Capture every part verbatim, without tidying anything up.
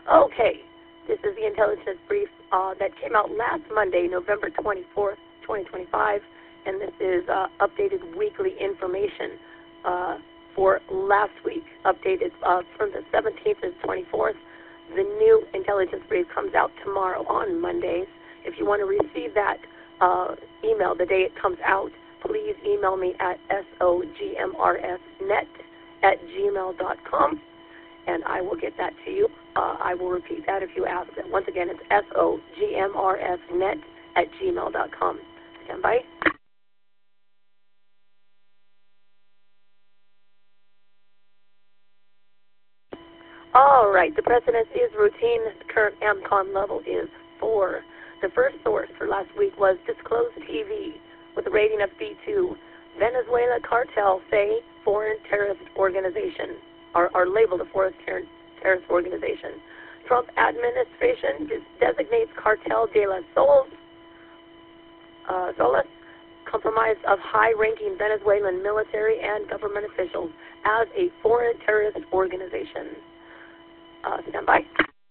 Okay, this is the intelligence brief uh, that came out last Monday, November twenty-fourth, twenty twenty-five, and this is uh, updated weekly information uh, for last week, updated uh, from the seventeenth to the twenty-fourth. The new intelligence brief comes out tomorrow on Mondays. If you want to receive that uh, email the day it comes out, please email me at sogmrsnet at gmail dot com, and I will get that to you. Uh, I will repeat that if you ask it. Once again, it's sogmrsnet at gmail dot com. Stand by. All right, the precedence is routine. The current AMCON level is four. The first source for last week was Disclosed T V with a rating of B two. Venezuela cartel say foreign terrorist organization, or, or labeled a foreign ter- terrorist organization. Trump administration designates Cartel de las Soles, uh, Solas, comprised of high-ranking Venezuelan military and government officials, as a foreign terrorist organization. Uh, stand by.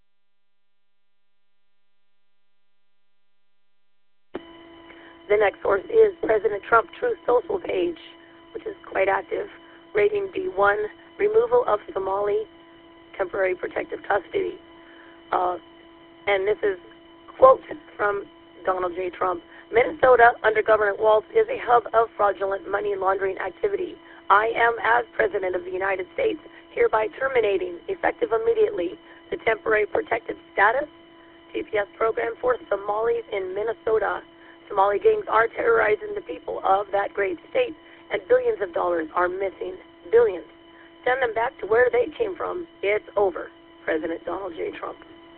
The next source is President Trump Truth Social page, which is quite active. Rating B one, removal of Somali temporary protective custody. Uh, and this is quote from Donald J. Trump. Minnesota, under Governor Walz, is a hub of fraudulent money laundering activity. I am, as President of the United States, hereby terminating, effective immediately, the temporary protected status T P S program for Somalis in Minnesota. Somali gangs are terrorizing the people of that great state, and billions of dollars are missing. Billions. Send them back to where they came from. It's over. President Donald J. Trump.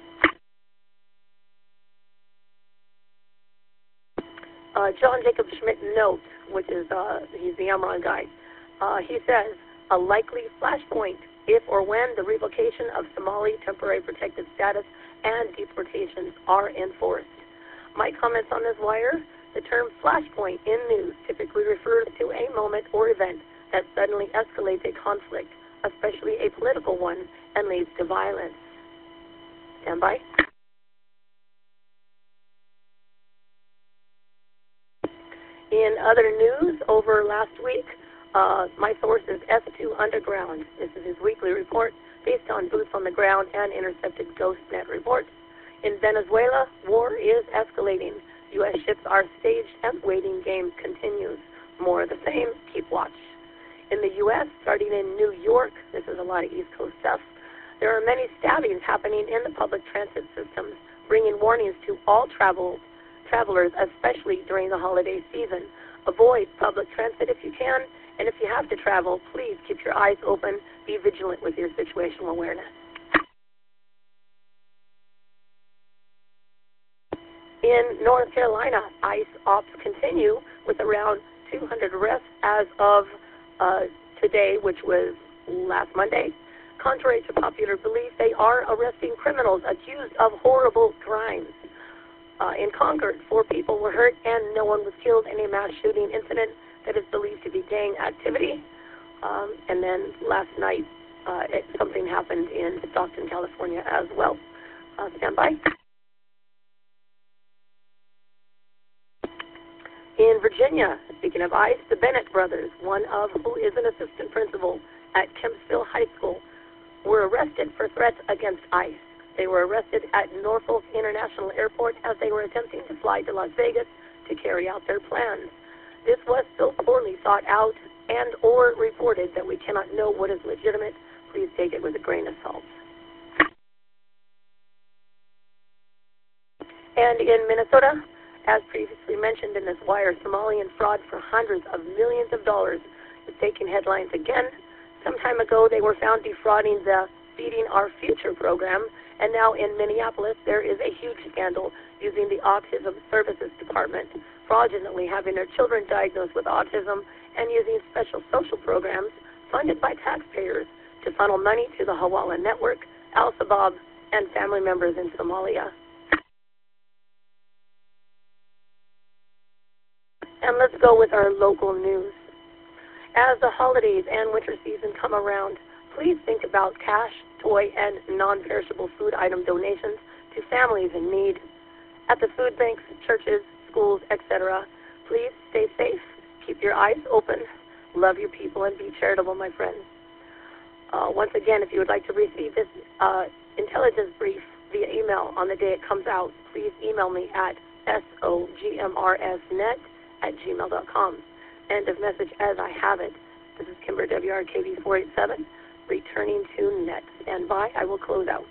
Uh, John Jacob Schmidt notes, which is, uh, he's the Amron guy, uh, he says, a likely flashpoint if or when the revocation of Somali temporary protected status and deportations are enforced. My comments on this wire, the term flashpoint in news typically refers to a moment or event that suddenly escalates a conflict, especially a political one, and leads to violence. Stand by. In other news, over last week, uh, my source is S two Underground. This is his weekly report based on boots on the ground and intercepted GhostNet reports. In Venezuela, war is escalating. U S ships are staged and waiting game continues. More of the same. Keep watch. In the U S, starting in New York, this is a lot of East Coast stuff, there are many stabbings happening in the public transit systems, bringing warnings to all travel travelers, especially during the holiday season. Avoid public transit if you can, and if you have to travel, please keep your eyes open. Be vigilant with your situational awareness. In North Carolina, ICE ops continue with around two hundred arrests as of uh, today, which was last Monday. Contrary to popular belief, they are arresting criminals accused of horrible crimes. Uh, in Concord, four people were hurt and no one was killed in a mass shooting incident that is believed to be gang activity. Um, and then last night, uh, it, something happened in Stockton, California as well. Uh, stand by. In Virginia, speaking of ICE, the Bennett brothers, one of who is an assistant principal at Kempsville High School, were arrested for threats against ICE. They were arrested at Norfolk International Airport as they were attempting to fly to Las Vegas to carry out their plans. This was so poorly thought out and or reported that we cannot know what is legitimate. Please take it with a grain of salt. And in Minnesota, as previously mentioned in this wire, Somalian fraud for hundreds of millions of dollars is taking headlines again. Some time ago, they were found defrauding the Feeding Our Future program, and now in Minneapolis, there is a huge scandal using the Autism Services Department, fraudulently having their children diagnosed with autism and using special social programs funded by taxpayers to funnel money to the Hawala Network, Al-Shabaab, and family members in Somalia. And let's go with our local news. As the holidays and winter season come around, please think about cash toy, and non-perishable food item donations to families in need. At the food banks, churches, schools, et cetera, please stay safe, keep your eyes open, love your people, and be charitable, my friends. Uh, once again, if you would like to receive this uh, intelligence brief via email on the day it comes out, please email me at sogmrsnet at gmail dot com. End of message as I have it. This is Kimber, W R K V four eight seven, returning to net. Stand by. I will close out.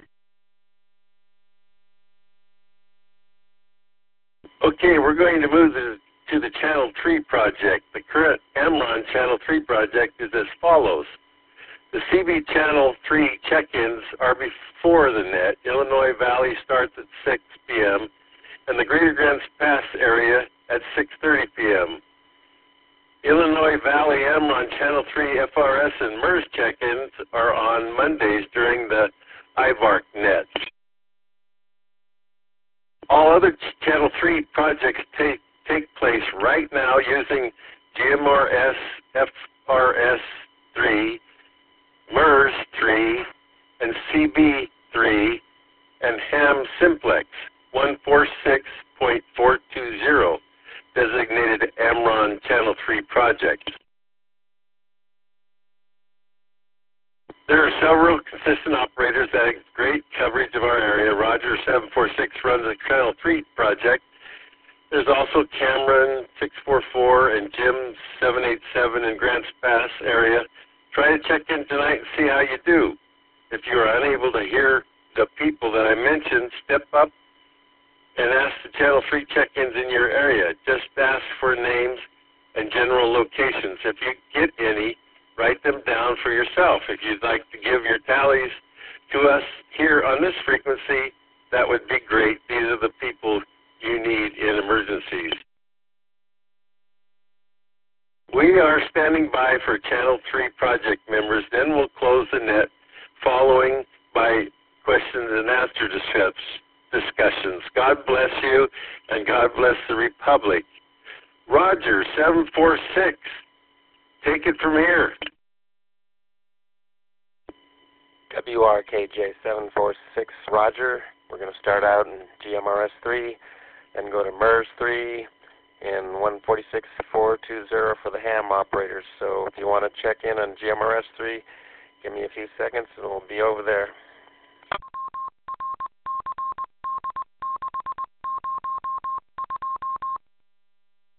Okay, we're going to move to, to the Channel three project. The current Amron Channel three project is as follows. The C B Channel three check-ins are before the net. Illinois Valley starts at six p m and the Greater Grants Pass area at six thirty p m Illinois Valley Amron Channel three F R S and M E R S check-ins are on Mondays during the I V A R C net. All other Channel three projects take, take place right now using G M R S, F R S three, M E R S three, and C B three, and Ham Simplex one forty-six point four two zero, designated Amron Channel three projects. There are several consistent operators that have great coverage of our area. Roger seven four six runs the Channel three project. There's also Cameron six four four and Jim seven eight seven in Grants Pass area. Try to check in tonight and see how you do. If you are unable to hear the people that I mentioned, step up and ask the Channel three check-ins in your area. Just ask for names and general locations. If you get any, write them down for yourself. If you'd like to give your tallies to us here on this frequency, that would be great. These are the people you need in emergencies. We are standing by for Channel three project members. Then we'll close the net, following by questions and answer discussions. God bless you, and God bless the Republic. Roger, seven four six. Take it from here. W R K J seven four six, Roger. We're going to start out in G M R S three, then go to M E R S three, and one forty-six point four two zero for the ham operators. So if you want to check in on G M R S three, give me a few seconds and we'll be over there.